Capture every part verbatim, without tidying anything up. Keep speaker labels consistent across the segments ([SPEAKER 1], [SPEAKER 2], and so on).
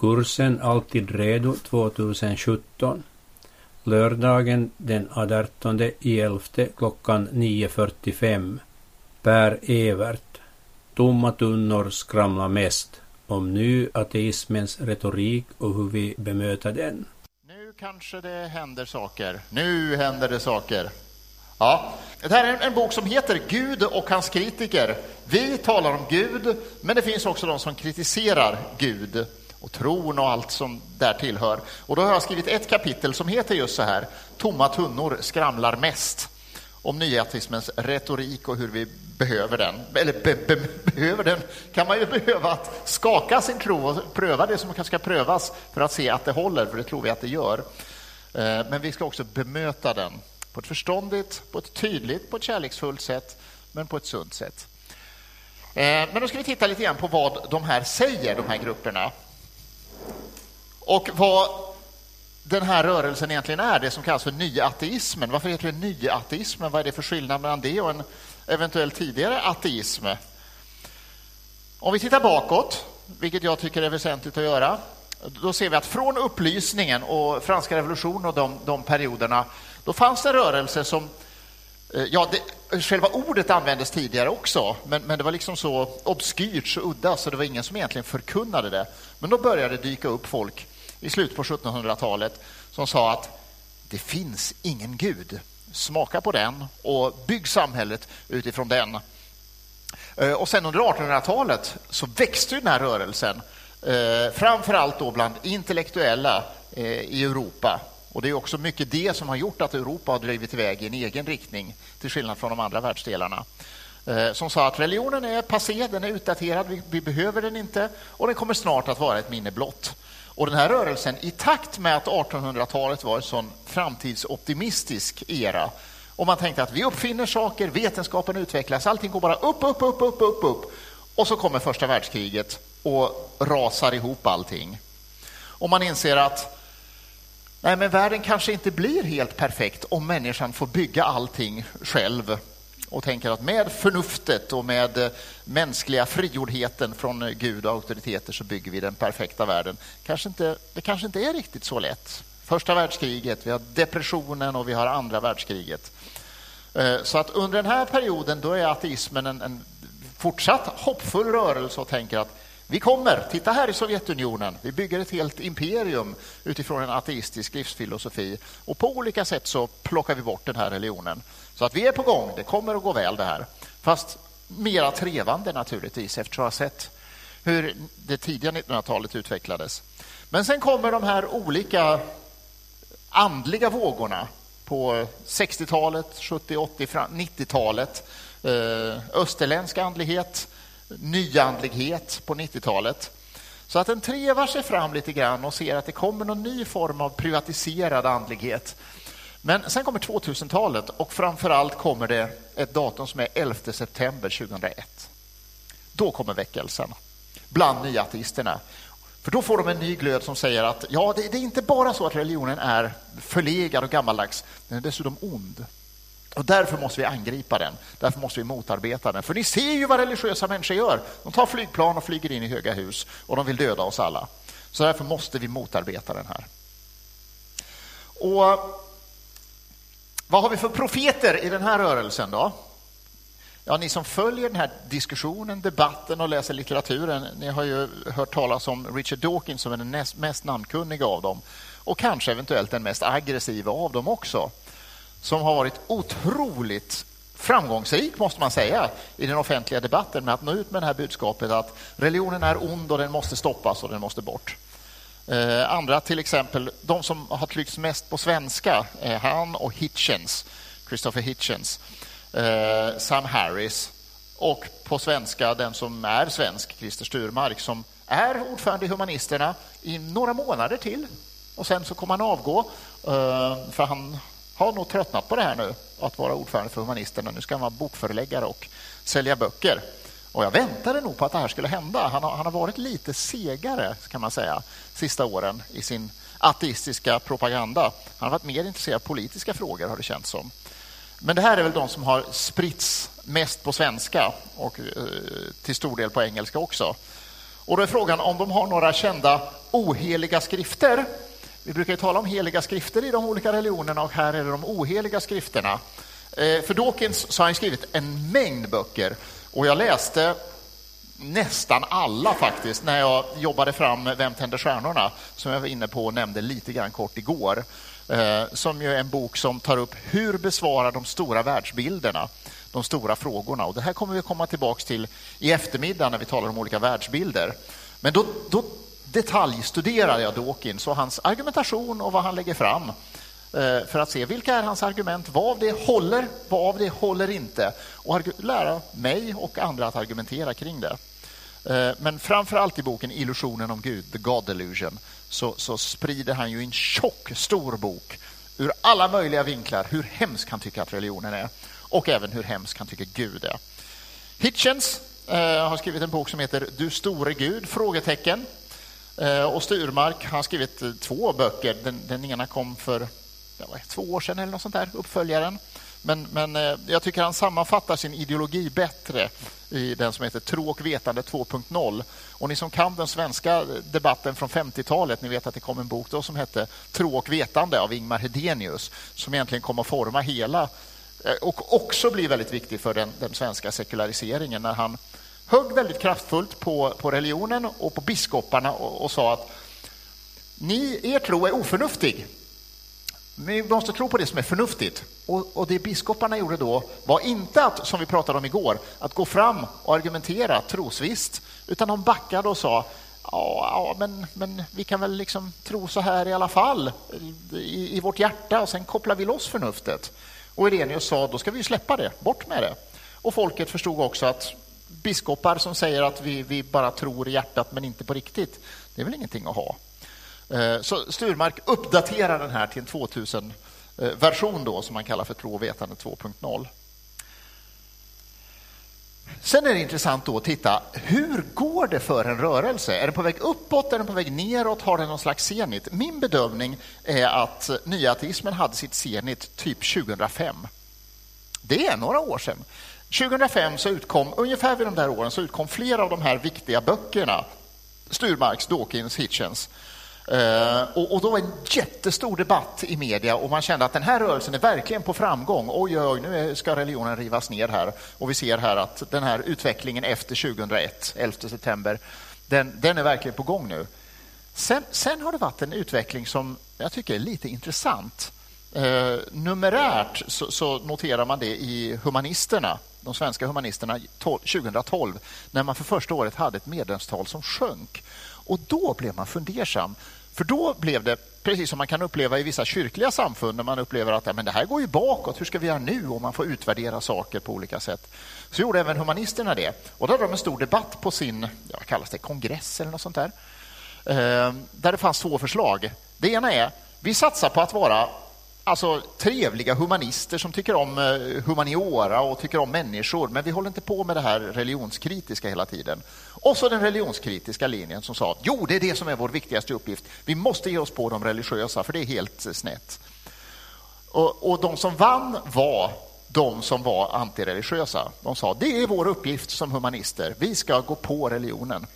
[SPEAKER 1] Kursen Alltid redo tjugohundrasjutton. Lördagen den artonde elfte klockan nio fyrtiofem. Per Evert. Tomma tunnor skramlar mest. Om ny ateismens retorik och hur vi bemöter den.
[SPEAKER 2] Nu kanske det händer saker. Nu händer det saker. Ja, det här är en bok som heter Gud och hans kritiker. Vi talar om Gud, men det finns också de som kritiserar Gud och tron och allt som där tillhör. Och då har jag skrivit ett kapitel som heter just så här: Tomma tunnor skramlar mest. Om nyateismens retorik och hur vi behöver den. Eller be, be, behöver den kan man ju behöva att skaka sin tro och pröva det som kanske ska prövas för att se att det håller, för det tror vi att det gör. Men vi ska också bemöta den på ett förståndigt, på ett tydligt, på ett kärleksfullt sätt, men på ett sunt sätt. Men då ska vi titta lite grann på vad de här säger, de här grupperna. Och vad den här rörelsen egentligen är, det som kallas för nyateismen. Varför heter det nyateismen? Vad är det för skillnad mellan det och en eventuell tidigare ateism? Om vi tittar bakåt, vilket jag tycker är väsentligt att göra, då ser vi att från upplysningen och franska revolutionen och de, de perioderna, då fanns det rörelser som, ja, det, själva ordet användes tidigare också, men, men det var liksom så obskyrt, så udda, så det var ingen som egentligen förkunnade det. Men då började det dyka upp folk i slutet på sjuttonhundratalet som sa att det finns ingen Gud. Smaka på den och bygg samhället utifrån den. Och sen under artonhundratalet så växte den här rörelsen, framförallt då bland intellektuella i Europa. Och det är också mycket det som har gjort att Europa har drivit iväg i en egen riktning, till skillnad från de andra världsdelarna. Som sa att religionen är passé, den är utdaterad, vi, vi behöver den inte, och den kommer snart att vara ett minne blott. Och den här rörelsen, i takt med att artonhundratalet var en sån framtidsoptimistisk era, och man tänkte att vi uppfinner saker, vetenskapen utvecklas, allting går bara upp, upp, upp, upp, upp, upp. Och så kommer första världskriget och rasar ihop allting. Och man inser att nej, men världen kanske inte blir helt perfekt om människan får bygga allting själv. Och tänker att med förnuftet och med mänskliga frigjordheten från Gud och auktoriteter så bygger vi den perfekta världen. Kanske inte, det kanske inte är riktigt så lätt. Första världskriget, vi har depressionen och vi har andra världskriget. Så att under den här perioden då är ateismen en, en fortsatt hoppfull rörelse och tänker att vi kommer, titta här i Sovjetunionen, vi bygger ett helt imperium utifrån en ateistisk livsfilosofi, och på olika sätt så plockar vi bort den här religionen. Så att vi är på gång, det kommer att gå väl det här. Fast mera trevande naturligtvis, efter att ha sett hur det tidiga nittonhundratalet utvecklades. Men sen kommer de här olika andliga vågorna på sextiotalet, sjuttio, åttio, nittiotalet. Österländsk andlighet, nyandlighet på nittiotalet. Så att den trevar sig fram lite grann och ser att det kommer någon ny form av privatiserad andlighet. Men sen kommer tvåtusentalet och framförallt kommer det ett datum som är elfte september tjugohundraett. Då kommer väckelsen bland nyateisterna. För då får de en ny glöd som säger att ja, det, det är inte bara så att religionen är förlegad och gammaldags, den är dessutom ond. Och därför måste vi angripa den. Därför måste vi motarbeta den. För ni ser ju vad religiösa människor gör. De tar flygplan och flyger in i höga hus och de vill döda oss alla. Så därför måste vi motarbeta den här. Och vad har vi för profeter i den här rörelsen då? Ja, ni som följer den här diskussionen, debatten och läser litteraturen, ni har ju hört talas om Richard Dawkins som är den näst, mest namnkunniga av dem. Och kanske eventuellt den mest aggressiva av dem också. Som har varit otroligt framgångsrik, måste man säga, i den offentliga debatten med att nå ut med det här budskapet att religionen är ond och den måste stoppas och den måste bort. Eh, andra, till exempel, de som har tryckts mest på svenska, eh, han och Hitchens, Christopher Hitchens, eh, Sam Harris, och på svenska den som är svensk, Christer Sturmark, som är ordförande i Humanisterna i några månader till. Och sen så kommer han avgå, eh, för han har nog tröttnat på det här nu, att vara ordförande för Humanisterna. Nu ska han vara bokförläggare och sälja böcker. Och jag väntade nog på att det här skulle hända. Han har, han har varit lite segare, kan man säga, sista åren i sin ateistiska propaganda. Han har varit mer intresserad av politiska frågor, har det känts som. Men det här är väl de som har spritts mest på svenska och eh, till stor del på engelska också. Och då är frågan om de har några kända oheliga skrifter. Vi brukar ju tala om heliga skrifter i de olika religionerna och här är det de oheliga skrifterna. För Dawkins så har han skrivit en mängd böcker och jag läste nästan alla faktiskt när jag jobbade fram Vem tänder stjärnorna, som jag var inne på och nämnde lite grann kort igår, som ju är en bok som tar upp hur besvara de stora världsbilderna, de stora frågorna. Och det här kommer vi komma tillbaka till i eftermiddag när vi talar om olika världsbilder. Men då, då detaljstuderade jag Dawkins och hans argumentation och vad han lägger fram för att se vilka är hans argument, vad av det håller, vad av det håller inte, och lära mig och andra att argumentera kring det. Men framförallt i boken Illusionen om Gud, The God Delusion, så, så sprider han ju en tjock, stor bok ur alla möjliga vinklar hur hemsk han tycker att religionen är och även hur hemsk han tycker Gud är. Hitchens eh, har skrivit en bok som heter Du store Gud? Frågetecken. Eh, och Styrmark har skrivit två böcker. Den, den ena kom för det var två år sedan eller något sånt där, uppföljaren. Men, men eh, jag tycker han sammanfattar sin ideologi bättre i den som heter Tro och vetande två punkt noll. Och ni som kan den svenska debatten från femtiotalet, ni vet att det kom en bok då som hette Tro och vetande av Ingmar Hedenius, som egentligen kommer att forma hela och också blir väldigt viktig för den, den svenska sekulariseringen, när han högg väldigt kraftfullt på, på religionen och på biskoparna och, och sa att ni, er tro är oförnuftig. Vi måste tro på det som är förnuftigt. Och, och det biskoparna gjorde då var inte att, som vi pratade om igår, att gå fram och argumentera trosvisst, utan de backade och sa ja, ja men, men vi kan väl liksom tro så här i alla fall i, i vårt hjärta, och sen kopplar vi loss förnuftet. Och Irenaeus sa, då ska vi släppa det, bort med det. Och folket förstod också att biskopar som säger att vi, vi bara tror i hjärtat men inte på riktigt, det är väl ingenting att ha. Så Styrmark uppdaterar den här till en tvåtusen-version då, som man kallar för Tro och vetande två punkt noll. Sen är det intressant då att titta, hur går det för en rörelse? Är den på väg uppåt, är den på väg neråt, har den någon slags zenit? Min bedömning är att nyateismen hade sitt zenit typ tjugohundrafem. Det är några år sedan. tjugohundrafem så utkom, ungefär vid de där åren, så utkom flera av de här viktiga böckerna. Styrmarks, Dawkins, Hitchens. Uh, och, och då var en jättestor debatt i media och man kände att den här rörelsen är verkligen på framgång. Oj, oj, nu ska religionen rivas ner här. Och vi ser här att den här utvecklingen efter tjugohundraett, elfte september, den, den är verkligen på gång nu. Sen, sen har det varit en utveckling som jag tycker är lite intressant. Uh, numerärt så, så noterar man det i humanisterna, de svenska humanisterna tjugohundratolv, när man för första året hade ett medlemstal som sjönk. Och då blev man fundersam. För då blev det, precis som man kan uppleva i vissa kyrkliga samfund, när man upplever att ja, men det här går ju bakåt, hur ska vi göra nu? Och man får utvärdera saker på olika sätt. Så gjorde även humanisterna det. Och då hade de en stor debatt på sin, ja, kallas det kongress eller något sånt där. Eh, där det fanns två förslag. Det ena är, vi satsar på att vara alltså trevliga humanister som tycker om humaniora och tycker om människor, men vi håller inte på med det här religionskritiska hela tiden. Och så den religionskritiska linjen som sa, jo, det är det som är vår viktigaste uppgift. Vi måste ge oss på de religiösa, för det är helt snett. Och, och de som vann var de som var antireligiösa. De sa, det är vår uppgift som humanister. Vi ska gå på religionen.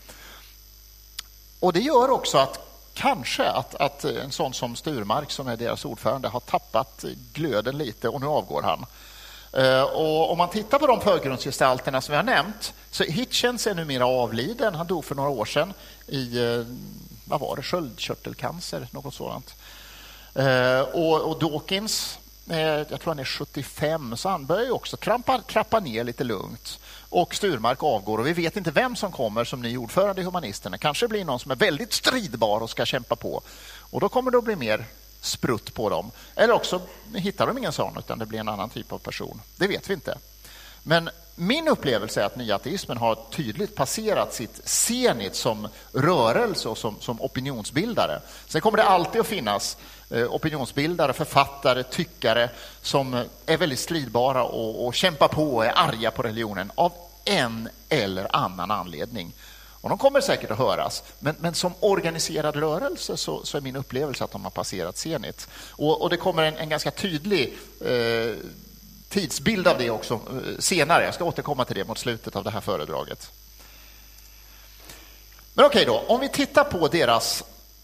[SPEAKER 2] Och det gör också att kanske att, att en sån som Styrmark, som är deras ordförande, har tappat glöden lite och nu avgår han. Uh, och om man tittar på de förgrundsgestalterna som vi har nämnt, så Hitchens är numera avliden. Han dog för några år sedan i, uh, vad var det, sköldkörtelcancer, något sådant. Uh, och, och Dawkins, uh, jag tror han är sjuttiofem, så han börjar ju också trampa, trappa ner lite lugnt. Och Styrmark avgår och vi vet inte vem som kommer som ny ordförande i humanisterna. Kanske blir någon som är väldigt stridbar och ska kämpa på. Och då kommer det att bli mer sprutt på dem. Eller också hittar de ingen sån, utan det blir en annan typ av person. Det vet vi inte. Men min upplevelse är att nyateismen har tydligt passerat sitt zenit som rörelse och som, som opinionsbildare. Sen kommer det alltid att finnas eh, opinionsbildare, författare, tyckare som är väldigt stridbara och, och kämpar på och är arga på religionen av en eller annan anledning. Och de kommer säkert att höras. Men, men som organiserad rörelse så, så är min upplevelse att de har passerat zenit. Och, och det kommer en, en ganska tydlig eh, tidsbild av det också eh, senare. Jag ska återkomma till det mot slutet av det här föredraget. Men okej då, om vi tittar på deras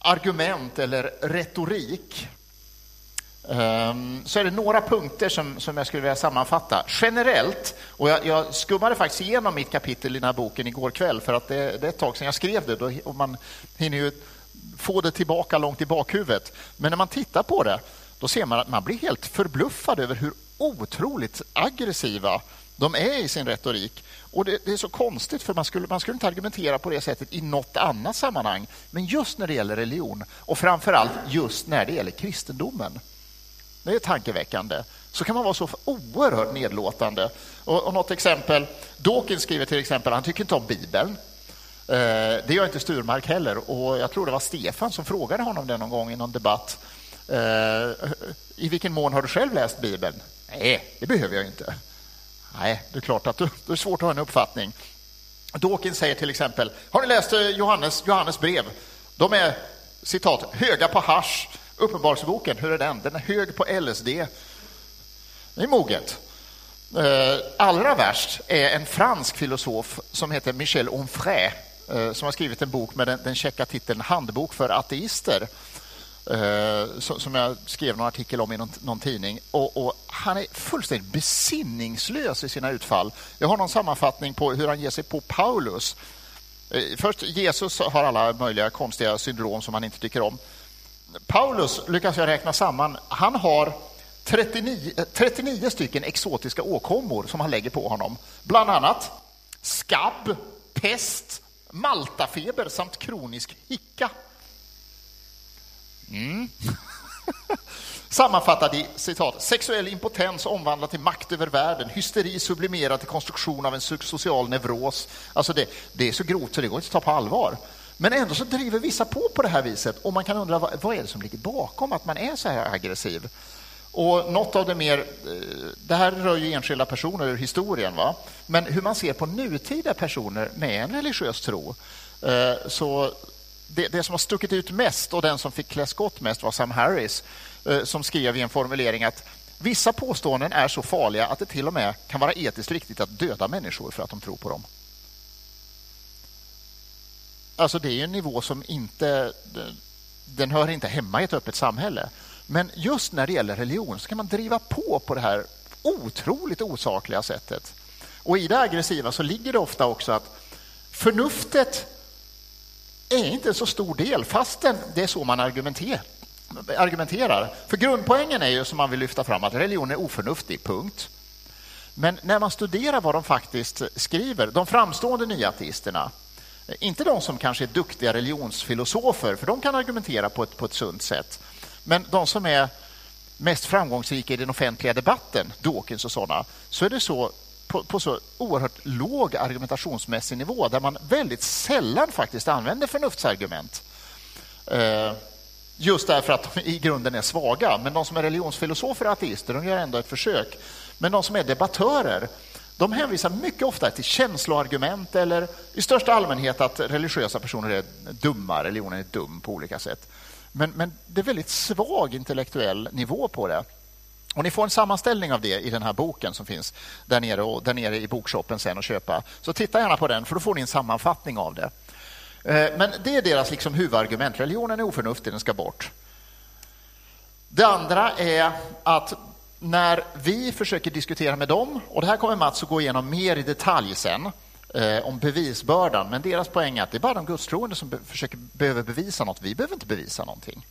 [SPEAKER 2] argument eller retorik så är det några punkter som, som jag skulle vilja sammanfatta. Generellt, och jag, jag skummade faktiskt igenom mitt kapitel i den här boken igår kväll för att det, det är ett tag sedan jag skrev det då, och man hinner ju få det tillbaka långt i bakhuvudet. Men när man tittar på det då ser man att man blir helt förbluffad över hur otroligt aggressiva de är i sin retorik. Och det, det är så konstigt för man skulle, man skulle inte argumentera på det sättet i något annat sammanhang. Men just när det gäller religion och framförallt just när det gäller kristendomen. Det är tankeväckande. Så kan man vara så oerhört nedlåtande. Och, och något exempel, Dawkins skriver till exempel, han tycker inte om Bibeln. Eh, det gör inte Sturmark heller. Och jag tror det var Stefan som frågade honom det någon gång i någon debatt. Eh, I vilken mån har du själv läst Bibeln? Nej, det behöver jag inte. Nej, det är klart att det är svårt att ha en uppfattning. Dawkins säger till exempel, har ni läst Johannes, Johannes brev? De är, citat, höga på hasch. Uppenbarelseboken, hur är den? Den är hög på L S D. Det är moget. Allra värst är en fransk filosof som heter Michel Onfray som har skrivit en bok med den, den käcka titeln Handbok för ateister. Som jag skrev någon artikel om i någon, någon tidning. Och, och han är fullständigt besinningslös i sina utfall. Jag har någon sammanfattning på hur han ger sig på Paulus. Först, Jesus har alla möjliga konstiga syndrom som han inte tycker om. Paulus, lyckas jag räkna samman, han har trettionio, trettionio stycken exotiska åkommor som han lägger på honom. Bland annat skabb, pest, maltafeber samt kronisk hicka. Mm. Sammanfattad i citat, sexuell impotens omvandlad till makt över världen, hysteri sublimerad till konstruktion av en social neuros. Alltså det, det är så grovt så det går inte att ta på allvar. Men ändå så driver vissa på på det här viset och man kan undra vad, vad är det som ligger bakom att man är så här aggressiv. Och något av det mer, det här rör ju enskilda personer ur historien, va? Men hur man ser på nutida personer med en religiös tro. Så det, det som har stuckit ut mest och den som fick klä skott mest var Sam Harris som skrev i en formulering att vissa påståenden är så farliga att det till och med kan vara etiskt riktigt att döda människor för att de tror på dem. Alltså det är en nivå som inte, den hör inte hemma i ett öppet samhälle. Men just när det gäller religion så kan man driva på på det här otroligt osakliga sättet. Och i det aggressiva så ligger det ofta också att förnuftet är inte en så stor del fastän det är så man argumenterar. argumenterar. För grundpoängen är ju som man vill lyfta fram att religion är oförnuftig, punkt. Men när man studerar vad de faktiskt skriver, de framstående nya ateisterna, inte de som kanske är duktiga religionsfilosofer, för de kan argumentera på ett, på ett sunt sätt. Men de som är mest framgångsrika i den offentliga debatten, Dawkins och sådana, så är det så på, på så oerhört låg argumentationsmässig nivå där man väldigt sällan faktiskt använder förnuftsargument. Eh, just därför att de i grunden är svaga. Men de som är religionsfilosofer och ateister, de gör ändå ett försök. Men de som är debattörer, de hänvisar mycket ofta till känsloargument eller i största allmänhet att religiösa personer är dumma, religionen är dum på olika sätt. Men, men det är väldigt svag intellektuell nivå på det. Och ni får en sammanställning av det i den här boken som finns där nere, och där nere i bokshoppen sen att köpa. Så titta gärna på den för då får ni en sammanfattning av det. Men det är deras liksom huvudargument. Religionen är oförnuftig, den ska bort. Det andra är att när vi försöker diskutera med dem, och det här kommer Mats att gå igenom mer i detalj sen, eh, om bevisbördan, men deras poäng är att det är bara de gudstroende som be- försöker, behöver bevisa något. Vi behöver inte bevisa någonting.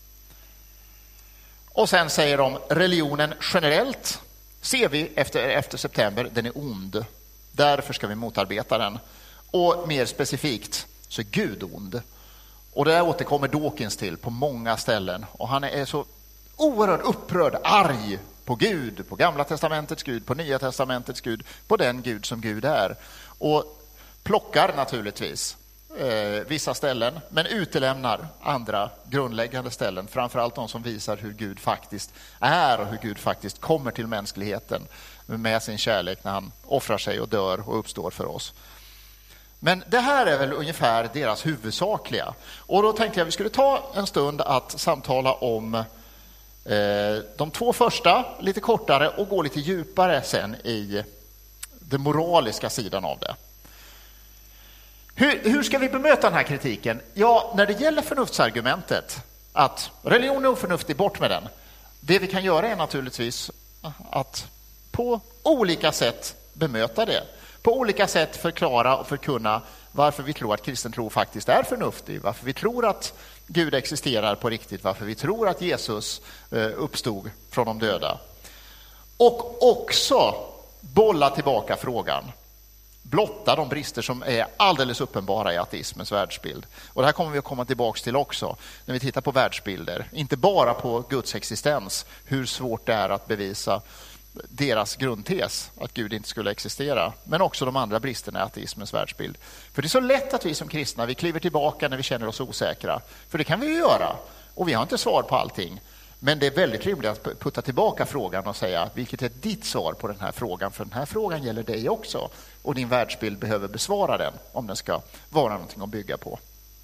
[SPEAKER 2] Och sen säger de religionen generellt ser vi efter, efter september, den är ond. Därför ska vi motarbeta den. Och mer specifikt så är Gud ond. Och det där återkommer Dawkins till på många ställen. Och han är så oerhört upprörd, arg på Gud, på Gamla testamentets Gud, på Nya testamentets Gud, på den Gud som Gud är. Och plockar naturligtvis eh, vissa ställen, men utelämnar andra grundläggande ställen. Framförallt de som visar hur Gud faktiskt är och hur Gud faktiskt kommer till mänskligheten med sin kärlek när han offrar sig och dör och uppstår för oss. Men det här är väl ungefär deras huvudsakliga. Och då tänkte jag att vi skulle ta en stund att samtala om eh, de två första, lite kortare, och gå lite djupare sen i den moraliska sidan av det. Hur, hur ska vi bemöta den här kritiken? Ja, när det gäller förnuftsargumentet, att religion är oförnuftig, bort med den. Det vi kan göra är naturligtvis att på olika sätt bemöta det. På olika sätt förklara och förkunna varför vi tror att kristen tro faktiskt är förnuftig. Varför vi tror att Gud existerar på riktigt. Varför vi tror att Jesus uppstod från de döda. Och också bolla tillbaka frågan. Blotta de brister som är alldeles uppenbara i ateismens världsbild. Och det här kommer vi att komma tillbaka till också när vi tittar på världsbilder. Inte bara på Guds existens, hur svårt det är att bevisa deras grundtes att Gud inte skulle existera, men också de andra bristerna i ateismens världsbild. För det är så lätt att vi som kristna, vi kliver tillbaka när vi känner oss osäkra. För det kan vi ju göra. Och vi har inte svar på allting. Men det är väldigt rimligt att putta tillbaka frågan och säga vilket är ditt svar på den här frågan. För den här frågan gäller dig också. Och din världsbild behöver besvara den om den ska vara någonting att bygga på.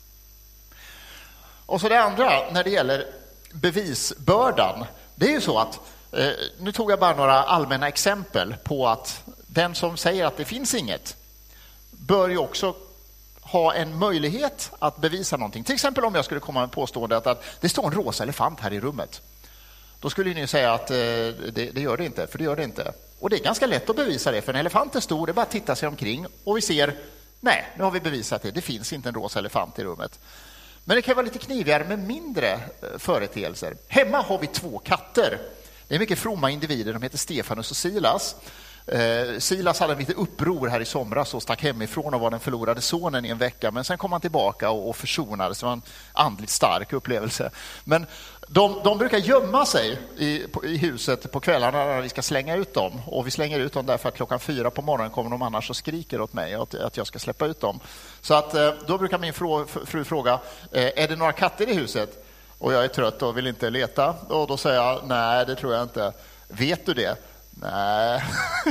[SPEAKER 2] Och så det andra när det gäller bevisbördan. Det är ju så att, eh, nu tog jag bara några allmänna exempel på att den som säger att det finns inget bör ju också ha en möjlighet att bevisa någonting. Till exempel om jag skulle komma med påståendet att det står en rosa elefant här i rummet. Då skulle ni säga att eh, det, det gör det inte, för det gör det inte. Och det är ganska lätt att bevisa det, för en elefant är stor, det är bara att titta sig omkring och vi ser, nej, nu har vi bevisat det, det finns inte en rosa elefant i rummet. Men det kan vara lite knivigare med mindre företeelser. Hemma har vi två katter. Det är mycket fromma individer, de heter Stefanus och Silas. Eh, Silas hade lite uppror här i somras och stack hemifrån och var den förlorade sonen i en vecka. Men sen kom han tillbaka och, och försonades. Det var en andligt stark upplevelse. Men de, de brukar gömma sig i, på, i huset på kvällarna när vi ska slänga ut dem. Och vi slänger ut dem därför att klockan fyra på morgonen kommer de annars och skriker åt mig att, att jag ska släppa ut dem. Så att, eh, då brukar min fru, fru fråga, eh, är det några katter i huset? Och jag är trött och vill inte leta. Och då säger jag, nej det tror jag inte. Vet du det? Nej.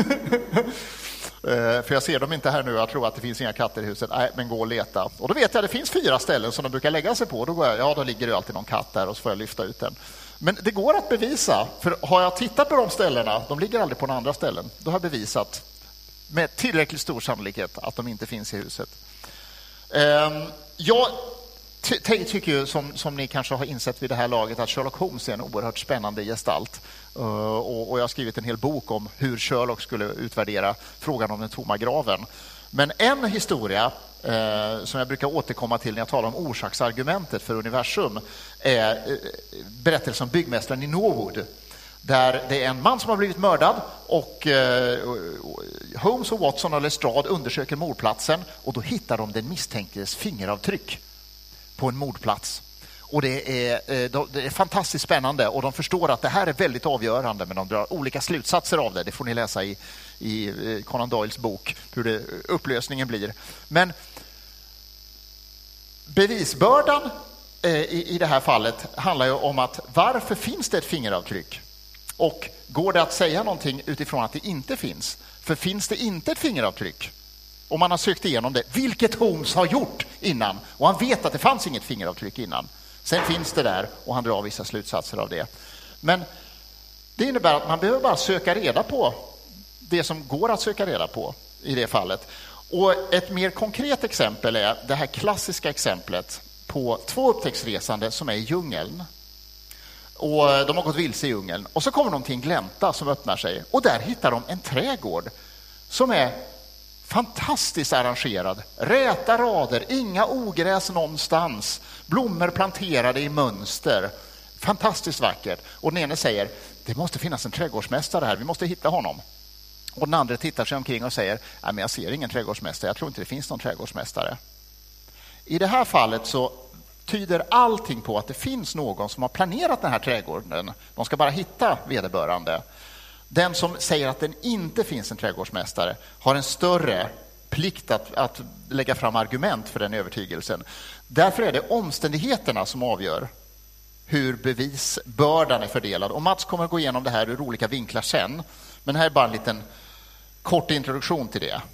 [SPEAKER 2] För jag ser dem inte här nu. Jag tror att det finns inga katter i huset. Nej, men gå och leta. Och då vet jag att det finns fyra ställen som de brukar lägga sig på. Då går jag, ja, då ligger det alltid någon katt där och så får jag lyfta ut den. Men det går att bevisa. För har jag tittat på de ställena, de ligger aldrig på några andra ställen. Då har jag bevisat med tillräckligt stor sannolikhet att de inte finns i huset. Jag ty- tycker ju, som, som ni kanske har insett vid det här laget, att Sherlock Holmes är en oerhört spännande gestalt. Uh, och, och jag har skrivit en hel bok om hur Sherlock skulle utvärdera frågan om den tomma graven. Men en historia uh, som jag brukar återkomma till när jag talar om orsaksargumentet för universum är uh, berättelsen om byggmästaren i Norwood. Där det är en man som har blivit mördad och uh, Holmes och Watson och Lestrade undersöker mordplatsen och då hittar de den misstänktes fingeravtryck på en mordplats. Och det är, det är fantastiskt spännande och de förstår att det här är väldigt avgörande, men de drar olika slutsatser av det. Det får ni läsa i, i Conan Doyles bok, hur det, upplösningen blir. Men bevisbördan i, i det här fallet handlar ju om att varför finns det ett fingeravtryck? Och går det att säga någonting utifrån att det inte finns? För finns det inte ett fingeravtryck, om man har sökt igenom det, vilket Holmes har gjort innan, och han vet att det fanns inget fingeravtryck innan. Sen finns det där och han drar vissa slutsatser av det. Men det innebär att man behöver bara söka reda på det som går att söka reda på i det fallet. Och ett mer konkret exempel är det här klassiska exemplet på två upptäcktsresande som är i djungeln. Och de har gått vilse i djungeln. Och så kommer de till en glänta som öppnar sig. Och där hittar de en trädgård som är fantastiskt arrangerad. Räta rader, inga ogräs någonstans. Blommor planterade i mönster. Fantastiskt vackert. Och den ene säger, det måste finnas en trädgårdsmästare här, vi måste hitta honom. Och den andra tittar sig omkring och säger, nej men jag ser ingen trädgårdsmästare, jag tror inte det finns någon trädgårdsmästare. I det här fallet så tyder allting på att det finns någon som har planerat den här trädgården. De ska bara hitta vederbörande. Den som säger att det inte finns en trädgårdsmästare har en större plikt att, att lägga fram argument för den övertygelsen. Därför är det omständigheterna som avgör hur bevisbördan är fördelad. Och Mats kommer att gå igenom det här ur olika vinklar sen. Men här är bara en liten kort introduktion till det.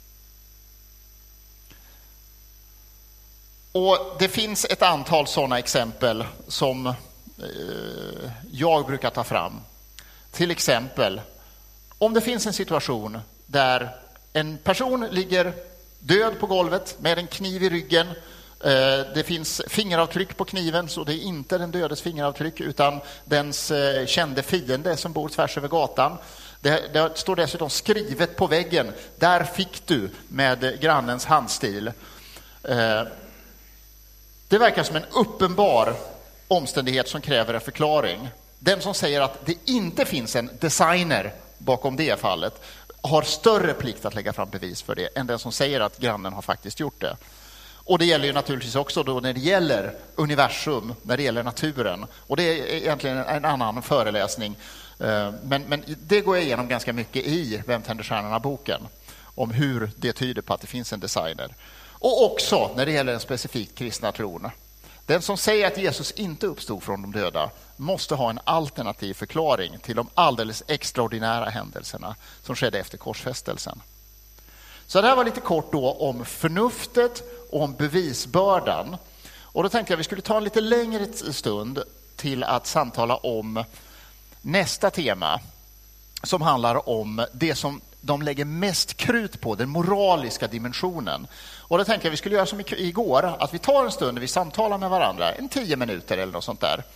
[SPEAKER 2] Och det finns ett antal sådana exempel som eh, jag brukar ta fram. Till exempel, om det finns en situation där en person ligger död på golvet med en kniv i ryggen. Det finns fingeravtryck på kniven, så det är inte den dödes fingeravtryck utan dens kände fiende som bor tvärs över gatan. Det, det står dessutom skrivet på väggen: där fick du, med grannens handstil. Det verkar som en uppenbar omständighet som kräver en förklaring. Den som säger att det inte finns en designer bakom det fallet har större plikt att lägga fram bevis för det än den som säger att grannen har faktiskt gjort det. Och det gäller ju naturligtvis också då när det gäller universum, när det gäller naturen. Och det är egentligen en annan föreläsning. Men, men det går jag igenom ganska mycket i Vem tänder stjärnorna-boken. Om hur det tyder på att det finns en designer. Och också när det gäller den specifikt kristna tron. Den som säger att Jesus inte uppstod från de döda måste ha en alternativ förklaring till de alldeles extraordinära händelserna som skedde efter korsfästelsen. Så det här var lite kort då om förnuftet och om bevisbördan. Och då tänkte jag att vi skulle ta en lite längre stund till att samtala om nästa tema som handlar om det som de lägger mest krut på, den moraliska dimensionen. Och då tänkte jag att vi skulle göra som igår, att vi tar en stund och vi samtalar med varandra, en tio minuter eller något sånt där.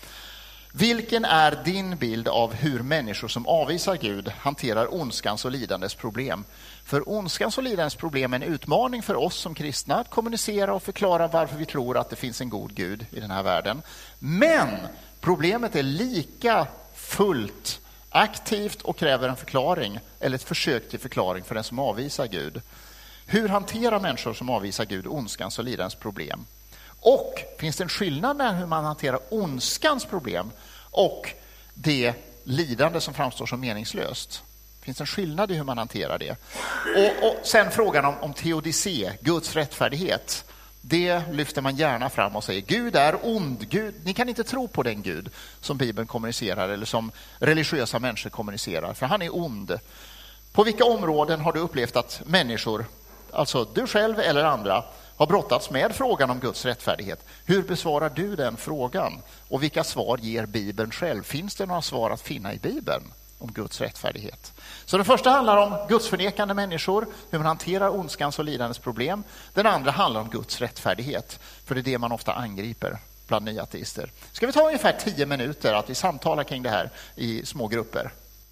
[SPEAKER 2] Vilken är din bild av hur människor som avvisar Gud hanterar ondskans och lidandes problem? För ondskans och lidandets problem är en utmaning för oss som kristna att kommunicera och förklara varför vi tror att det finns en god Gud i den här världen. Men problemet är lika fullt aktivt och kräver en förklaring eller ett försök till förklaring för den som avvisar Gud. Hur hanterar människor som avvisar Gud ondskans och lidandets problem? Och finns det en skillnad med hur man hanterar ondskans problem och det lidande som framstår som meningslöst? Finns det en skillnad i hur man hanterar det? Och, och sen frågan om, om teodicé, Guds rättfärdighet. Det lyfter man gärna fram och säger: Gud är ond. Gud, ni kan inte tro på den Gud som Bibeln kommunicerar eller som religiösa människor kommunicerar, för han är ond. På vilka områden har du upplevt att människor, alltså du själv eller andra, har brottats med frågan om Guds rättfärdighet? Hur besvarar du den frågan? Och vilka svar ger Bibeln själv? Finns det några svar att finna i Bibeln om Guds rättfärdighet? Så den första handlar om gudsförnekande människor, hur man hanterar ondskans och lidandets problem. Den andra handlar om Guds rättfärdighet, för det är det man ofta angriper bland nya ateister. Ska vi ta ungefär tio minuter att vi samtalar kring det här i små grupper?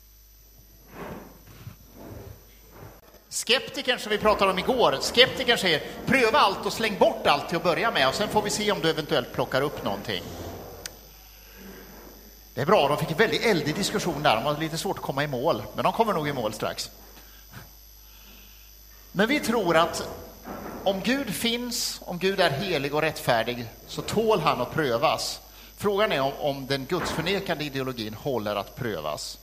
[SPEAKER 2] Skeptikern som vi pratade om igår, skeptikern säger: pröva allt och släng bort allt till att börja med, och sen får vi se om du eventuellt plockar upp någonting. Det är bra, de fick en väldigt eldig diskussion där. De har lite svårt att komma i mål, men de kommer nog i mål strax. Men vi tror att om Gud finns, om Gud är helig och rättfärdig, så tål han att prövas. Frågan är om, om den gudsförnekande ideologin håller att prövas.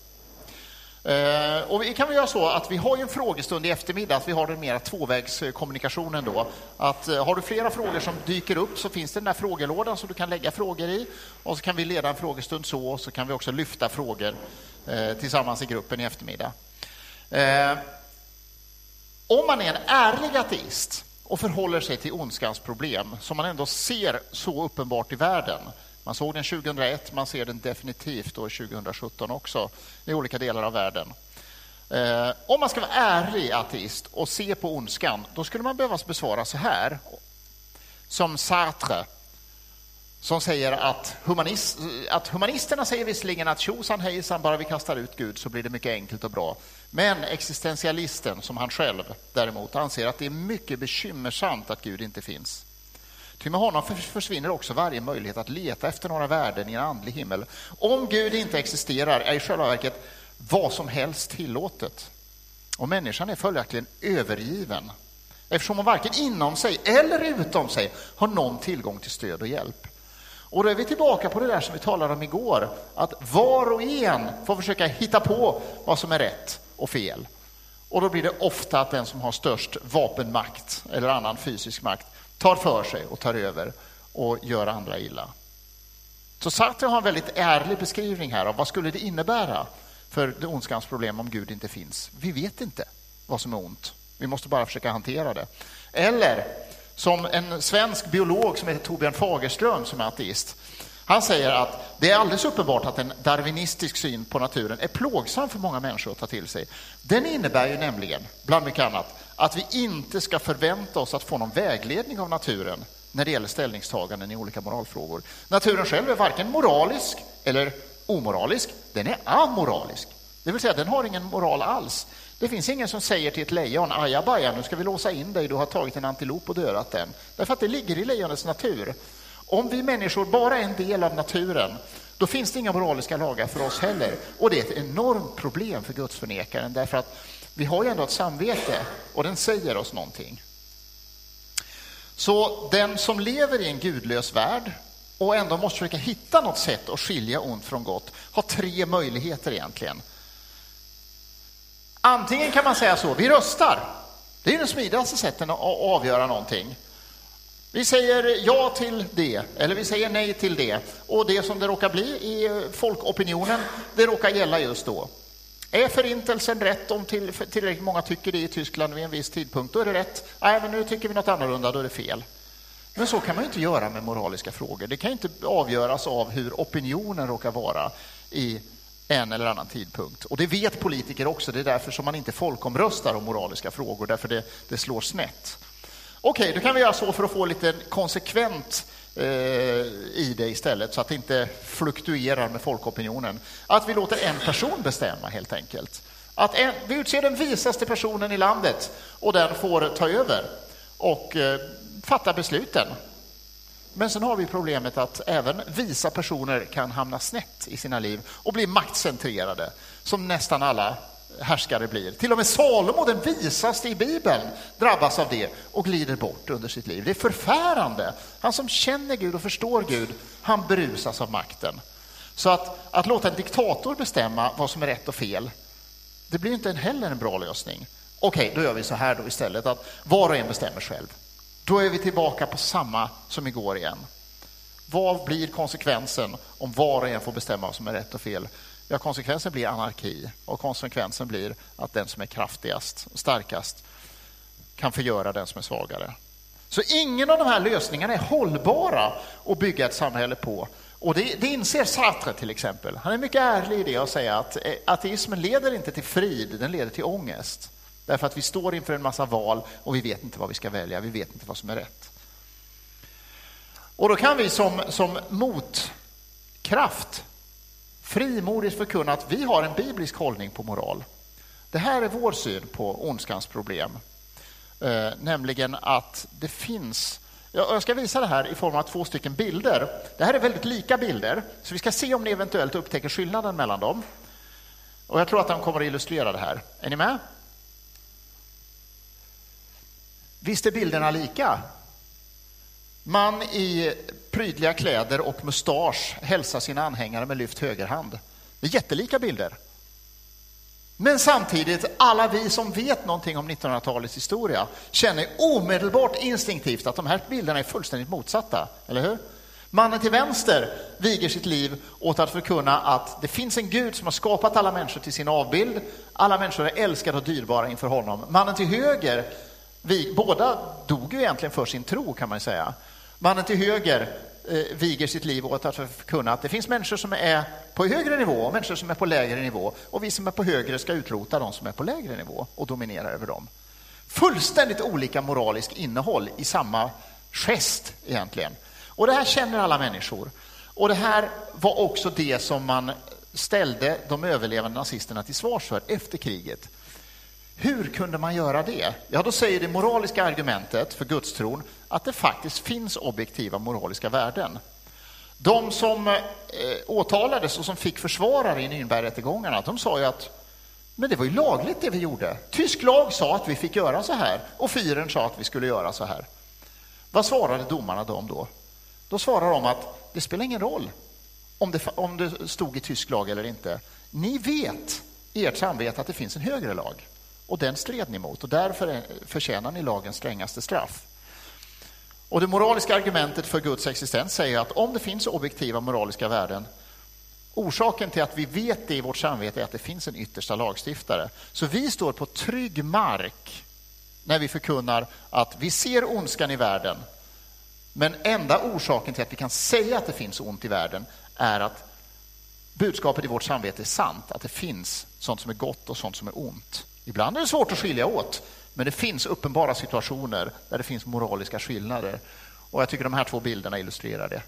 [SPEAKER 2] Uh, och vi kan väl göra så att vi har en frågestund i eftermiddag, att vi har den mera tvåvägskommunikationen då. Att uh, har du flera frågor som dyker upp, så finns det den där frågelådan som du kan lägga frågor i, och så kan vi leda en frågestund så, och så kan vi också lyfta frågor uh, tillsammans i gruppen i eftermiddag. Uh, om man är en ärlig ateist och förhåller sig till ondskans problem som man ändå ser så uppenbart i världen. Man såg den tjugohundraett, man ser den definitivt då tjugosjutton också i olika delar av världen. Eh, om man ska vara ärlig ateist och se på ondskan, då skulle man behöva besvara så här. Som Sartre, som säger att, humanist, att humanisterna säger visserligen att tjosan hejsan, bara vi kastar ut Gud så blir det mycket enkelt och bra. Men existentialisten, som han själv däremot, anser att det är mycket bekymmersamt att Gud inte finns. Ty med honom försvinner också varje möjlighet att leta efter några värden i en andlig himmel. Om Gud inte existerar är i själva verket vad som helst tillåtet. Och människan är följaktligen övergiven, eftersom hon varken inom sig eller utom sig har någon tillgång till stöd och hjälp. Och då är vi tillbaka på det där som vi talade om igår, att var och en får försöka hitta på vad som är rätt och fel. Och då blir det ofta att den som har störst vapenmakt eller annan fysisk makt tar för sig och tar över och gör andra illa. Så Sartre har en väldigt ärlig beskrivning här av vad skulle det innebära för det ondskans problem om Gud inte finns. Vi vet inte vad som är ont. Vi måste bara försöka hantera det. Eller som en svensk biolog som heter Torbjörn Fagerström, som är ateist. Han säger att det är alldeles uppenbart att en darwinistisk syn på naturen är plågsam för många människor att ta till sig. Den innebär ju nämligen, bland mycket annat, att vi inte ska förvänta oss att få någon vägledning av naturen när det gäller ställningstaganden i olika moralfrågor. Naturen själv är varken moralisk eller omoralisk, den är amoralisk. Det vill säga, den har ingen moral alls. Det finns ingen som säger till ett lejon, ajabaja, nu ska vi låsa in dig, du har tagit en antilop och dödat den. Därför att det ligger i lejonets natur. Om vi människor bara är en del av naturen, då finns det inga moraliska lagar för oss heller. Och det är ett enormt problem för gudsförnekaren, därför att vi har ju ändå ett samvete och den säger oss någonting. Så den som lever i en gudlös värld och ändå måste försöka hitta något sätt att skilja ont från gott har tre möjligheter egentligen. Antingen kan man säga så, vi röstar. Det är den smidigaste sätten att avgöra någonting. Vi säger ja till det, eller vi säger nej till det. Och det som det råkar bli i folkopinionen, det råkar gälla just då. Är förintelsen rätt om till, tillräckligt många tycker det i Tyskland vid en viss tidpunkt, då är det rätt. Nej, men nu tycker vi något annorlunda, då är det fel. Men så kan man ju inte göra med moraliska frågor. Det kan inte avgöras av hur opinionen råkar vara i en eller annan tidpunkt. Och det vet politiker också. Det är därför som man inte folkomröstar om moraliska frågor. Därför det, det slår snett. Okej, då kan vi göra så för att få lite konsekvent eh, i det istället. Så att det inte fluktuerar med folkopinionen. Att vi låter en person bestämma helt enkelt. Att en, vi utser den visaste personen i landet. Och den får ta över. Och eh, fatta besluten. Men sen har vi problemet att även visa personer kan hamna snett i sina liv och bli maktcentrerade, som nästan alla härskare blir. Till och med Salomo, den visaste i Bibeln, drabbas av det och glider bort under sitt liv. Det är förfärande. Han som känner Gud och förstår Gud, han berusas av makten. Så att, att låta en diktator bestämma vad som är rätt och fel, det blir inte heller en bra lösning. Okej, då gör vi så här då istället, att var och en bestämmer själv. Då är vi tillbaka på samma som igår igen. Vad blir konsekvensen om var och en får bestämma vad som är rätt och fel? Ja, konsekvensen blir anarki. Och konsekvensen blir att den som är kraftigast och starkast kan förgöra den som är svagare. Så ingen av de här lösningarna är hållbara att bygga ett samhälle på. Och det, det inser Sartre till exempel. Han är mycket ärlig i det att säga att ateismen leder inte till frid, den leder till ångest. Därför att vi står inför en massa val och vi vet inte vad vi ska välja. Vi vet inte vad som är rätt. Och då kan vi som, som motkraft frimodigt förkunna att vi har en biblisk hållning på moral. Det här är vår syn på ondskans problem. Eh, nämligen att det finns... Jag ska visa det här i form av två stycken bilder. Det här är väldigt lika bilder. Så vi ska se om ni eventuellt upptäcker skillnaden mellan dem. Och jag tror att de kommer att illustrera det här. Är ni med? Visst är bilderna lika? Man i prydliga kläder och mustasch hälsar sina anhängare med lyft högerhand. Det är jättelika bilder. Men samtidigt, alla vi som vet någonting om nittonhundratalets historia känner omedelbart instinktivt att de här bilderna är fullständigt motsatta. Eller hur? Mannen till vänster viger sitt liv åt att förkunna att det finns en Gud som har skapat alla människor till sin avbild. Alla människor är älskade och dyrbara inför honom. Mannen till höger, vi, båda dog ju egentligen för sin tro kan man säga. Mannen till höger eh, viger sitt liv åt att förkunna att det finns människor som är på högre nivå och människor som är på lägre nivå. Och vi som är på högre ska utrota de som är på lägre nivå och dominera över dem. Fullständigt olika moralisk innehåll i samma gest egentligen. Och det här känner alla människor. Och det här var också det som man ställde de överlevande nazisterna till svars för efter kriget. Hur kunde man göra det? Ja, då säger det moraliska argumentet för gudstron att det faktiskt finns objektiva moraliska värden. De som eh, åtalades och som fick försvarare i Nürnbergrättegångarna, de sa ju att men det var ju lagligt det vi gjorde. Tysk lag sa att vi fick göra så här och Führern sa att vi skulle göra så här. Vad svarade domarna dem då? Då svarar de att det spelar ingen roll om det, om det stod i tysk lag eller inte. Ni vet i ert samvete att det finns en högre lag. Och den stred ni mot och därför förtjänar ni lagens strängaste straff. Och det moraliska argumentet för Guds existens säger att om det finns objektiva moraliska värden, orsaken till att vi vet det i vårt samvete är att det finns en yttersta lagstiftare. Så vi står på trygg mark när vi förkunnar att vi ser ondskan i världen. Men enda orsaken till att vi kan säga att det finns ont i världen är att budskapet i vårt samvete är sant. Att det finns sånt som är gott och sånt som är ont. Ibland är det svårt att skilja åt. Men det finns uppenbara situationer där det finns moraliska skillnader. Och jag tycker de här två bilderna illustrerar det.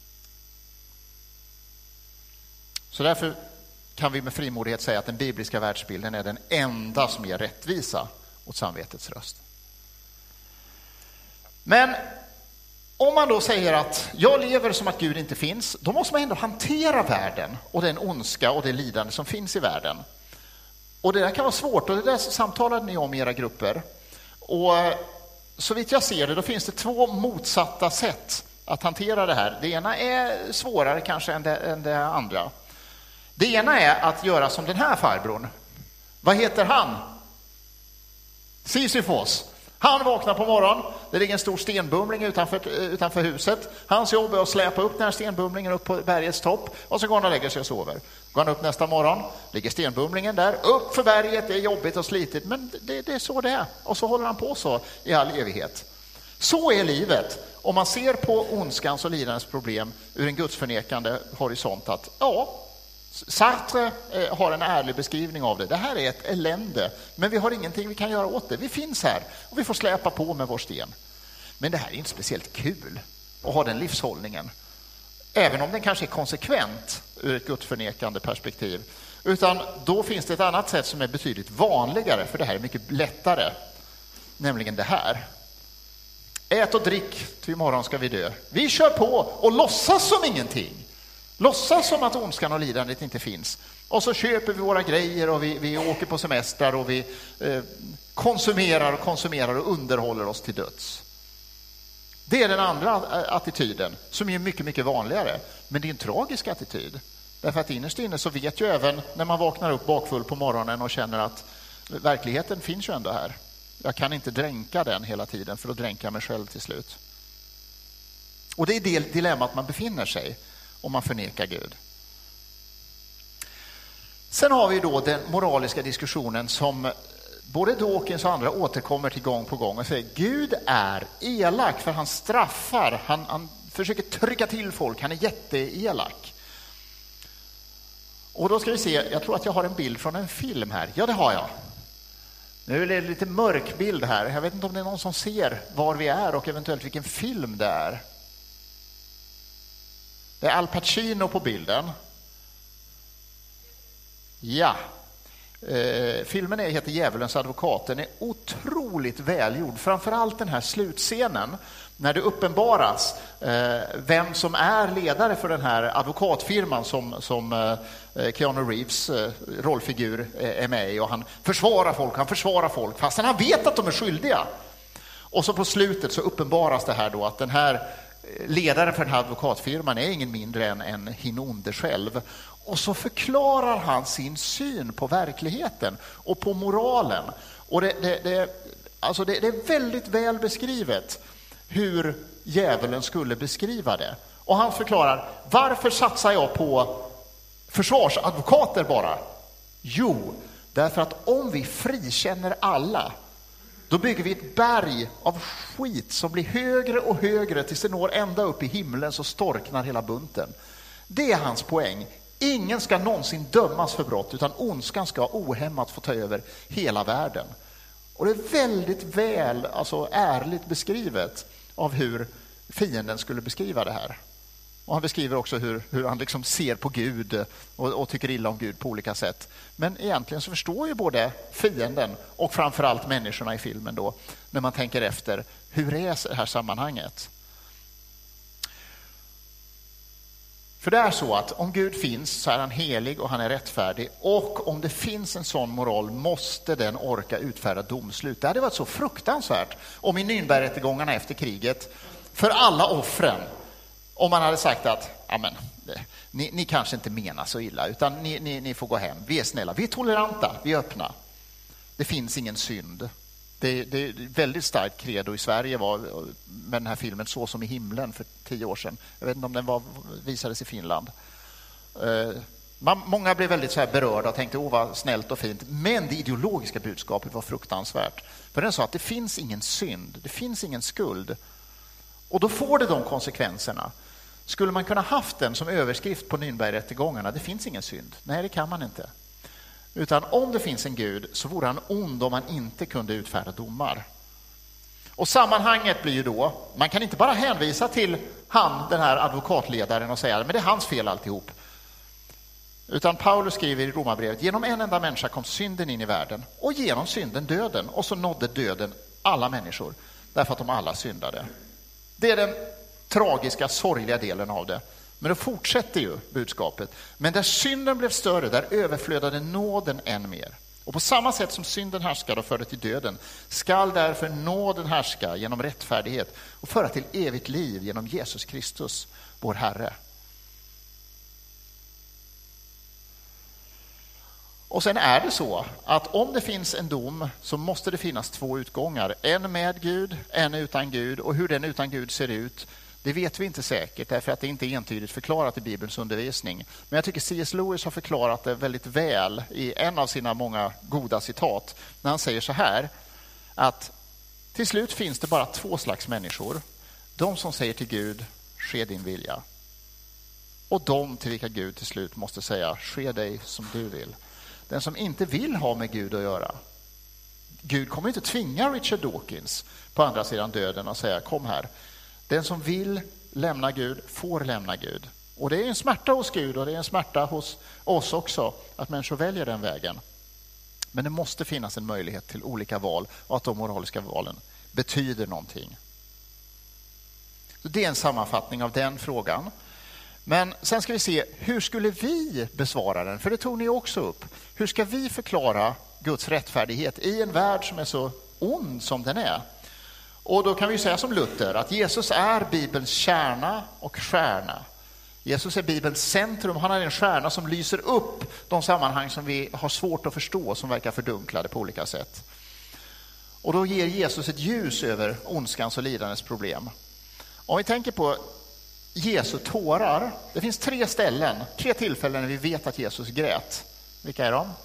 [SPEAKER 2] Så därför kan vi med frimodighet säga att den bibliska världsbilden är den enda som ger rättvisa åt samvetets röst. Men om man då säger att jag lever som att Gud inte finns, då måste man ändå hantera världen och den ondska och det lidande som finns i världen. Och det där kan vara svårt, och det där samtalade ni om i era grupper. Och så vitt jag ser det, då finns det två motsatta sätt att hantera det här. Det ena är svårare kanske än det, än det andra. Det ena är att göra som den här farbrorn. Vad heter han? Sisyfos. Han vaknar på morgonen, det ligger en stor stenbumling utanför, utanför huset. Hans jobb är att släpa upp den här stenbumlingen upp på bergets topp, och så går han och lägger sig och sover. Går han upp nästa morgon, ligger stenbumlingen där, upp för berget, det är jobbigt och slitigt, men det, det är så det är. Och så håller han på så i all evighet. Så är livet, om man ser på ondskans och lidandets problem ur en gudsförnekande horisont, att ja, Sartre har en ärlig beskrivning av det. Det här är ett elände, men vi har ingenting vi kan göra åt det. Vi finns här och vi får släpa på med vår sten. Men det här är inte speciellt kul att ha den livshållningen. Även om den kanske är konsekvent ur ett gudsförnekande perspektiv. Utan då finns det ett annat sätt som är betydligt vanligare, för det här är mycket lättare. Nämligen det här. Ät och drick, till imorgon ska vi dö. Vi kör på och låtsas som ingenting. Låtsas som att ondskan och lidandet inte finns. Och så köper vi våra grejer och vi, vi åker på semester och vi eh, konsumerar och konsumerar och underhåller oss till döds. Det är den andra attityden som är mycket, mycket vanligare. Men det är en tragisk attityd. Därför att innerst inne så vet ju även när man vaknar upp bakfull på morgonen och känner att verkligheten finns ju ändå här. Jag kan inte dränka den hela tiden, för då dränker jag mig själv till slut. Och det är det dilemmat man befinner sig om man förnekar Gud. Sen har vi då den moraliska diskussionen som både Dawkins och andra återkommer till gång på gång och säger Gud är elak för han straffar, han, han försöker trycka till folk, han är jätteelak. Och då ska vi se, jag tror att jag har en bild från en film här. Ja, det har jag. Nu är det lite mörk bild här. Jag vet inte om det är någon som ser var vi är och eventuellt vilken film det är. Det är Al Pacino på bilden. Ja. Eh, filmen är, heter Djävulens advokat. Den är otroligt välgjord. Framförallt den här slutscenen när det uppenbaras eh, vem som är ledare för den här advokatfirman som, som eh, Keanu Reeves eh, rollfigur eh, är med i. Och han försvarar folk, han försvarar folk fastän han vet att de är skyldiga. Och så på slutet så uppenbaras det här då att den här ledaren för den här advokatfirman är ingen mindre än, än Hinonde själv. Och så förklarar han sin syn på verkligheten och på moralen. Och det, det, det, alltså det, det är väldigt väl beskrivet hur djävulen skulle beskriva det. Och han förklarar, varför satsar jag på försvarsadvokater bara? Jo, därför att om vi frikänner alla, då bygger vi ett berg av skit som blir högre och högre tills det når ända upp i himlen, så storknar hela bunten. Det är hans poäng. Ingen ska någonsin dömas för brott, utan ondskan ska ohämmat få ta över hela världen. Och det är väldigt väl, alltså ärligt beskrivet av hur fienden skulle beskriva det här. Och han beskriver också hur, hur han liksom ser på Gud och, och tycker illa om Gud på olika sätt. Men egentligen så förstår ju både fienden och framförallt människorna i filmen då, när man tänker efter, hur är det här sammanhanget? För det är så att om Gud finns så är han helig och han är rättfärdig. Och om det finns en sån moral måste den orka utfärda domslut. Det hade varit så fruktansvärt om i Nürnbergrättegångarna efter kriget för alla offren, om man hade sagt att amen, ni, ni kanske inte menar så illa, utan ni, ni, ni får gå hem. Vi är snälla, vi är toleranta, vi är öppna. Det finns ingen synd. Det, det är väldigt starkt credo i Sverige var med den här filmen Så som i himlen för tio år sedan. Jag vet inte om den var, visades i Finland. Man, många blev väldigt så här berörda och tänkte, åh vad snällt och fint. Men det ideologiska budskapet var fruktansvärt. För den sa att det finns ingen synd, det finns ingen skuld. Och då får det de konsekvenserna. Skulle man kunna haft den som överskrift på Nürnbergrättegångarna, det finns ingen synd. Nej, det kan man inte. Utan om det finns en Gud så vore han ond om han inte kunde utfärda domar. Och sammanhanget blir ju då, man kan inte bara hänvisa till han, den här advokatledaren, och säga men det är hans fel alltihop. Utan Paulus skriver i Romarbrevet, genom en enda människa kom synden in i världen och genom synden döden. Och så nådde döden alla människor därför att de alla syndade. Det är den tragiska, sorgliga delen av det. Men då fortsätter ju budskapet. Men där synden blev större, där överflödade nåden än mer. Och på samma sätt som synden härskade och förde till döden skall därför nåden härska genom rättfärdighet och föra till evigt liv genom Jesus Kristus, vår Herre. Och sen är det så att om det finns en dom så måste det finnas två utgångar. En med Gud, en utan Gud. Och hur den utan Gud ser ut, det vet vi inte säkert därför att det inte är entydigt förklarat i Bibelns undervisning. Men jag tycker C S Lewis har förklarat det väldigt väl i en av sina många goda citat. När han säger så här, att till slut finns det bara två slags människor. De som säger till Gud, ske din vilja. Och de till vilka Gud till slut måste säga, ske dig som du vill. Den som inte vill ha med Gud att göra. Gud kommer inte tvinga Richard Dawkins på andra sidan döden och säga kom här. Den som vill lämna Gud får lämna Gud. Och det är en smärta hos Gud och det är en smärta hos oss också att människor väljer den vägen. Men det måste finnas en möjlighet till olika val och att de moraliska valen betyder någonting. Så det är en sammanfattning av den frågan. Men sen ska vi se, hur skulle vi besvara den? För det tog ni också upp. Hur ska vi förklara Guds rättfärdighet i en värld som är så ond som den är? Och då kan vi säga som Luther att Jesus är Bibelns kärna och stjärna. Jesus är Bibelns centrum. Han är en stjärna som lyser upp de sammanhang som vi har svårt att förstå, som verkar fördunklade på olika sätt. Och då ger Jesus ett ljus över ondskans och lidandets problem. Om vi tänker på Jesu tårar. Det finns tre ställen, tre tillfällen när vi vet att Jesus grät. Vilka är de?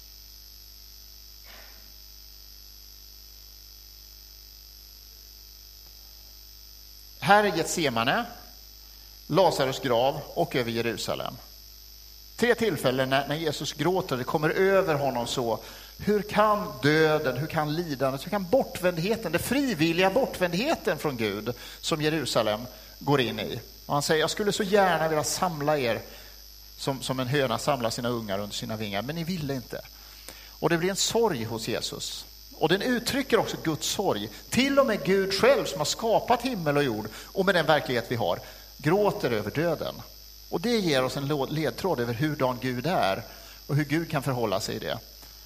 [SPEAKER 2] Här är Getsemane, Lazarus grav och över Jerusalem. Tre tillfällen när Jesus gråter, det kommer över honom så. Hur kan döden, hur kan lidandet, hur kan bortvändheten, det frivilliga bortvändheten från Gud som Jerusalem går in i? Och han säger, jag skulle så gärna vilja samla er som, som en höna samlar sina ungar under sina vingar, men ni ville inte. Och det blir en sorg hos Jesus. Och den uttrycker också Guds sorg. Till och med Gud själv som har skapat himmel och jord och med den verklighet vi har, gråter över döden. Och det ger oss en ledtråd över hurdan Gud är och hur Gud kan förhålla sig i det.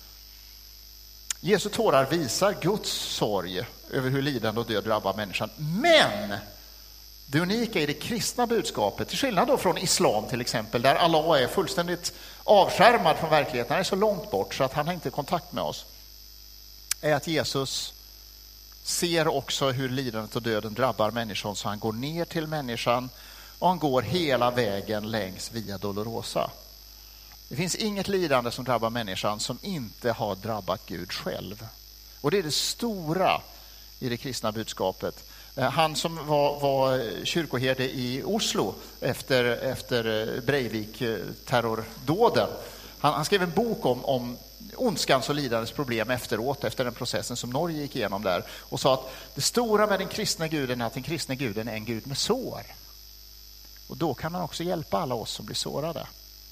[SPEAKER 2] Jesu tårar visar Guds sorg över hur lidande och död drabbar människan. Men det unika i det kristna budskapet, till skillnad då från islam till exempel, där Allah är fullständigt avskärmad från verkligheten, han är så långt bort så att han har inte kontakt med oss, är att Jesus ser också hur lidandet och döden drabbar människan, så han går ner till människan och han går hela vägen längs Via Dolorosa. Det finns inget lidande som drabbar människan som inte har drabbat Gud själv. Och det är det stora i det kristna budskapet. Han som var, var kyrkoherde i Oslo efter, efter Breivik-terrordåden, han, han skrev en bok om, om ondskans och lidandets problem efteråt, efter den processen som Norge gick igenom där, och sa att det stora med den kristna guden är att den kristna guden är en gud med sår. Och då kan han också hjälpa alla oss som blir sårade.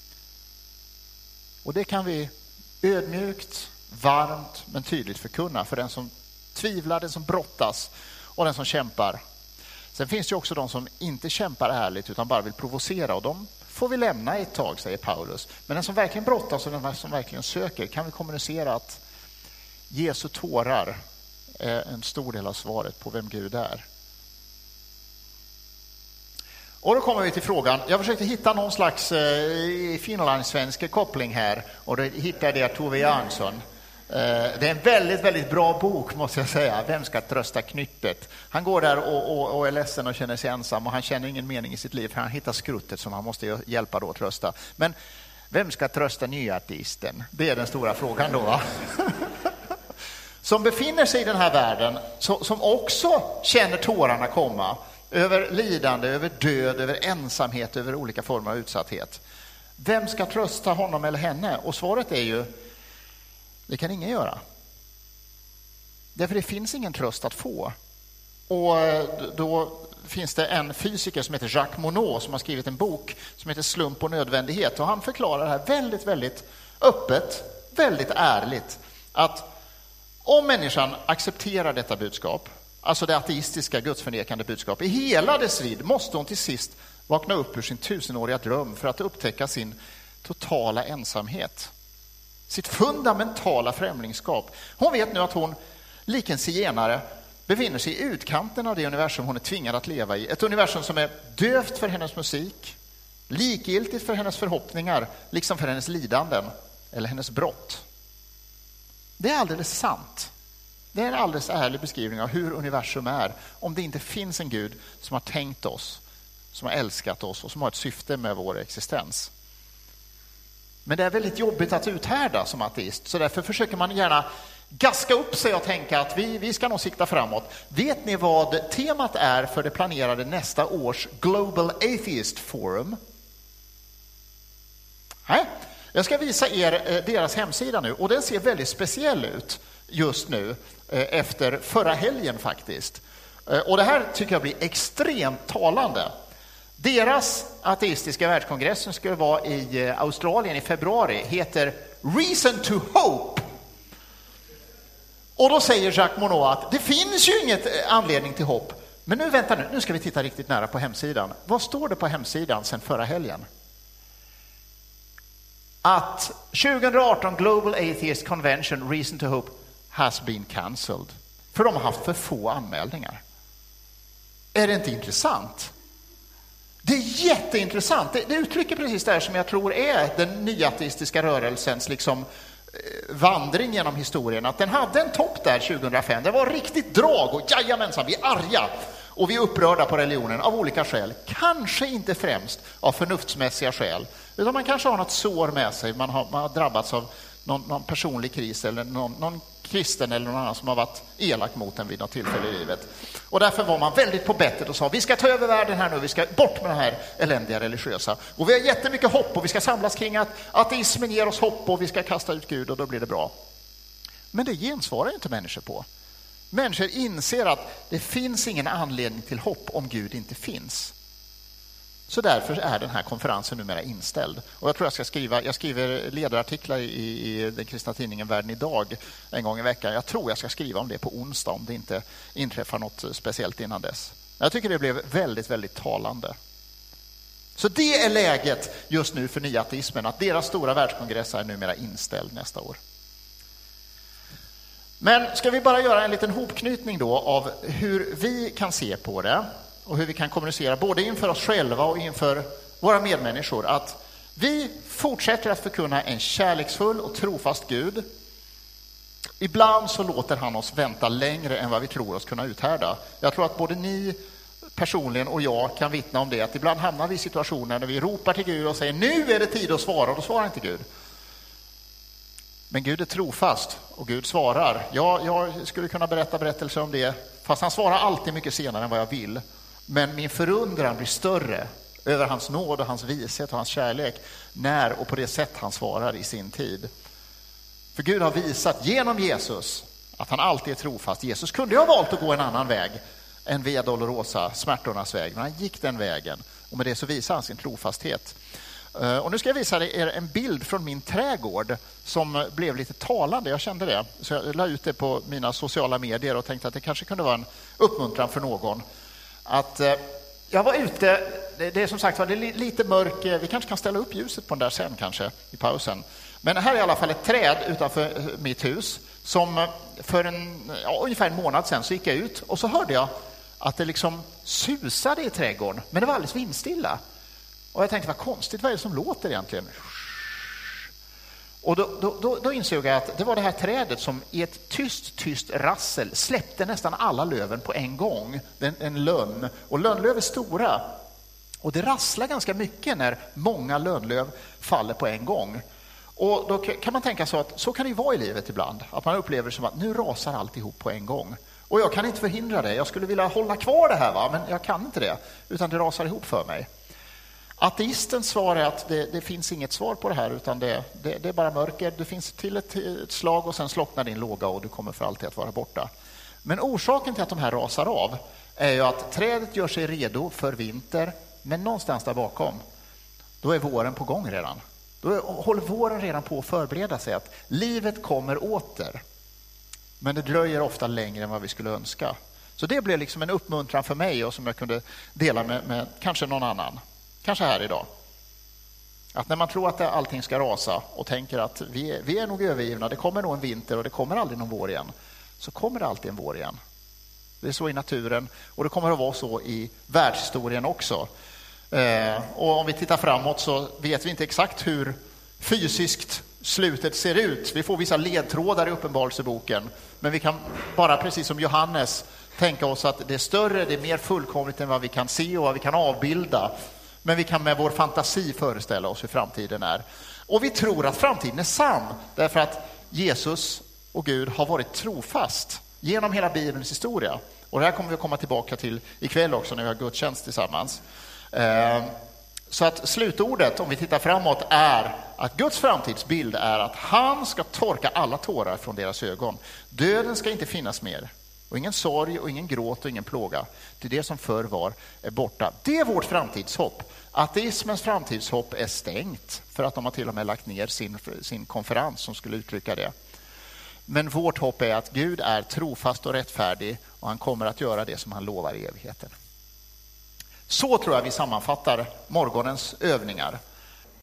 [SPEAKER 2] Och det kan vi ödmjukt, varmt men tydligt förkunna för den som tvivlar, den som brottas och den som kämpar. Sen finns det också de som inte kämpar ärligt utan bara vill provocera, och de får vi lämna ett tag, säger Paulus. Men den som verkligen brottas och den som verkligen söker, kan vi kommunicera att Jesu tårar är en stor del av svaret på vem Gud är. Och då kommer vi till frågan. Jag försökte hitta någon slags eh, finlandssvensk koppling här, och då hittade jag Tove Jansson. Eh, det är en väldigt, väldigt bra bok, måste jag säga. Vem ska trösta knyttet? Han går där och, och, och är ledsen och känner sig ensam, och han känner ingen mening i sitt liv, för han hittar skruttet som han måste hjälpa då att trösta. Men vem ska trösta nyartisten? Det är den stora frågan då, va? Som befinner sig i den här världen, så, som också känner tårarna komma över lidande, över död, över ensamhet, över olika former av utsatthet. Vem ska trösta honom eller henne? Och svaret är ju, Det kan ingen göra. Därför det finns ingen tröst att få. Och då finns det en fysiker som heter Jacques Monod som har skrivit en bok som heter Slump och nödvändighet. Och han förklarar det här väldigt, väldigt öppet, väldigt ärligt. Att om människan accepterar detta budskap, alltså det ateistiska gudsförnekande budskap, i hela dess vidd måste hon till sist vakna upp ur sin tusenåriga dröm för att upptäcka sin totala ensamhet. Sitt fundamentala främlingskap. Hon vet nu att hon, lik en zigenare, befinner sig i utkanten av det universum hon är tvingad att leva i. Ett universum som är dövt för hennes musik, likgiltigt för hennes förhoppningar, liksom för hennes lidanden eller hennes brott. Det är alldeles sant. Det är en alldeles ärlig beskrivning av hur universum är om det inte finns en Gud som har tänkt oss, som har älskat oss och som har ett syfte med vår existens. Men det är väldigt jobbigt att uthärda som ateist, så därför försöker man gärna gaska upp sig och tänka att vi, vi ska nog sikta framåt. Vet ni vad temat är för det planerade nästa års Global Atheist Forum? Nej. Jag ska visa er deras hemsida nu, och den ser väldigt speciell ut just nu efter förra helgen faktiskt. Och det här tycker jag blir extremt talande. Deras ateistiska världskongress som skulle vara i Australien i februari heter Reason to Hope. Och då säger Jacques Monod att det finns ju inget anledning till hopp. Men nu vänta nu, nu ska vi titta riktigt nära på hemsidan. Vad står det på hemsidan sedan förra helgen? Att tjugo arton Global Atheist Convention Reason to Hope has been cancelled. För de har haft för få anmälningar. Är det inte intressant? Det är jätteintressant. Det, det uttrycker precis det här som jag tror är den nyateistiska rörelsens liksom, eh, vandring genom historien. Att den hade en topp där tjugohundrafem. Det var riktigt drag och jajamensan, vi är arga. Och vi är upprörda på religionen av olika skäl. Kanske inte främst av förnuftsmässiga skäl. Utan man kanske har något sår med sig. Man har, man har drabbats av någon, någon personlig kris eller någon, någon kristen eller någon annan som har varit elak mot en vid något tillfälle i livet. Och därför var man väldigt på bettet och sa vi ska ta över världen här nu, vi ska bort med det här eländiga religiösa. Och vi har jättemycket hopp och vi ska samlas kring att ateismen ger oss hopp och vi ska kasta ut Gud och då blir det bra. Men det gensvarar inte människor på. Människor inser att det finns ingen anledning till hopp om Gud inte finns. Så därför är den här konferensen numera inställd. Och jag tror jag ska skriva, jag skriver ledarartiklar i, i den kristna tidningen Världen idag en gång i veckan. Jag tror jag ska skriva om det på onsdag om det inte inträffar något speciellt innan dess. Jag tycker det blev väldigt, väldigt talande. Så det är läget just nu för nyateismen, att deras stora världskongress är numera inställd nästa år. Men ska vi bara göra en liten hopknytning då av hur vi kan se på det och hur vi kan kommunicera både inför oss själva och inför våra medmänniskor, att vi fortsätter att förkunna en kärleksfull och trofast Gud. Ibland så låter han oss vänta längre än vad vi tror oss kunna uthärda. Jag tror att både ni personligen och jag kan vittna om det, att ibland hamnar vi i situationer när vi ropar till Gud och säger nu är det tid att svara, och då svarar inte Gud. Men Gud är trofast och Gud svarar. Ja, jag skulle kunna berätta berättelser om det, fast han svarar alltid mycket senare än vad jag vill. Men min förundran blir större över hans nåd och hans vishet och hans kärlek när och på det sätt han svarar i sin tid. För Gud har visat genom Jesus att han alltid är trofast. Jesus kunde ju ha valt att gå en annan väg än Via Dolorosa, smärtornas väg, men han gick den vägen. Och med det så visar han sin trofasthet. Och nu ska jag visa er en bild från min trädgård som blev lite talande. Jag kände det. Så jag la ut det på mina sociala medier och tänkte att det kanske kunde vara en uppmuntran för någon. Att eh, jag var ute, det, det är som sagt var det är lite mörk, vi kanske kan ställa upp ljuset på den där sen kanske i pausen. Men här är i alla fall ett träd utanför mitt hus som för en, ja, ungefär en månad sedan så gick jag ut och så hörde jag att det liksom susade i trädgården, men det var alldeles vindstilla. Och jag tänkte, vad konstigt, vad är det som låter egentligen? Och då, då, då, då insåg jag att det var det här trädet som i ett tyst, tyst rassel släppte nästan alla löven på en gång. En, en lönn. Och lönnlöv är stora. Och det rasslar ganska mycket när många lönnlöv faller på en gång. Och då kan man tänka så att så kan det ju vara i livet ibland. Att man upplever det som att nu rasar alltihop på en gång. Och jag kan inte förhindra det. Jag skulle vilja hålla kvar det här, va? Men jag kan inte det. Utan det rasar ihop för mig. Ateistens svar är att det, det finns inget svar på det här, utan det, det, det är bara mörker. Det finns till ett, ett slag och sen slocknar din låga och du kommer för alltid att vara borta. Men orsaken till att de här rasar av är ju att trädet gör sig redo för vinter, men någonstans där bakom, då är våren på gång redan. Då är, håller våren redan på att förbereda sig att livet kommer åter. Men det dröjer ofta längre än vad vi skulle önska. Så det blev liksom en uppmuntran för mig och som jag kunde dela med, med kanske någon annan. Kanske här idag. Att när man tror att allting ska rasa och tänker att vi är, vi är nog övergivna, det kommer nog en vinter och det kommer aldrig någon vår igen. Så kommer det alltid en vår igen. Det är så i naturen och det kommer att vara så i världshistorien också. Eh, och om vi tittar framåt så vet vi inte exakt hur fysiskt slutet ser ut. Vi får vissa ledtrådar i Uppenbarelseboken. Men vi kan bara, precis som Johannes, tänka oss att det är större, det är mer fullkomligt än vad vi kan se och vad vi kan avbilda. Men vi kan med vår fantasi föreställa oss hur framtiden är. Och vi tror att framtiden är sann. Därför att Jesus och Gud har varit trofast genom hela Bibelns historia. Och det här kommer vi att komma tillbaka till ikväll också när vi har gudstjänst tillsammans. Så att slutordet, om vi tittar framåt, är att Guds framtidsbild är att han ska torka alla tårar från deras ögon. Döden ska inte finnas mer. Och ingen sorg och ingen gråt och ingen plåga. Det är det som förr var är borta. Det är vårt framtidshopp. Ateismens framtidshopp är stängt för att de har till och med lagt ner sin, sin konferens som skulle uttrycka det. Men vårt hopp är att Gud är trofast och rättfärdig och han kommer att göra det som han lovar i evigheten. Så tror jag vi sammanfattar morgonens övningar.